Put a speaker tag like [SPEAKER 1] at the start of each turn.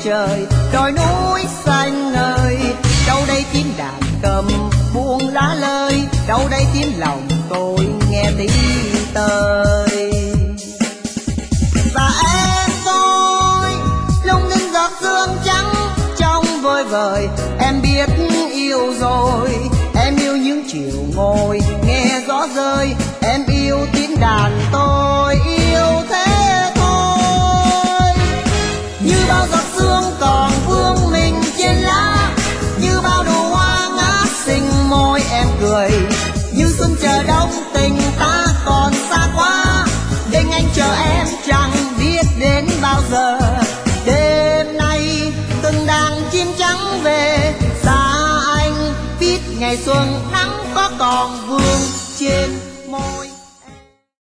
[SPEAKER 1] trời đồi núi xanh ngời. Đâu đây tiếng đàn cầm buông lá lơi, đâu đây tiếng lòng tôi nghe tiếng tơ.